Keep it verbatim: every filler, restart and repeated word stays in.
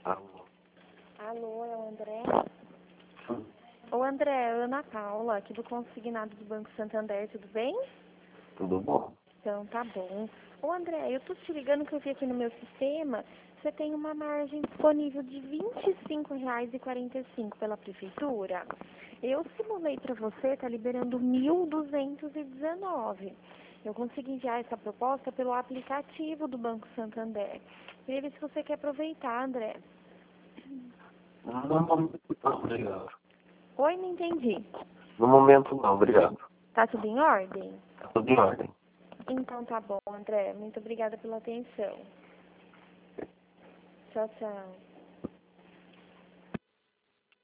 Alô? Alô, é o André? Ô André, é a Ana Paula, aqui do Consignado do Banco Santander, tudo bem? Tudo bom? Então tá bom. Ô André, eu tô te ligando que eu vi aqui no meu sistema, você tem uma margem disponível de vinte e cinco reais e quarenta e cinco pela prefeitura. Eu simulei para você, tá liberando mil duzentos e dezenove. Eu consegui enviar essa proposta pelo aplicativo do Banco Santander. Queria ver se você quer aproveitar, André. No momento não, obrigado. Oi, não entendi. No momento não, obrigado. Tá tudo em ordem? Tá tudo em ordem. Então tá bom, André. Muito obrigada pela atenção. Tchau, tchau.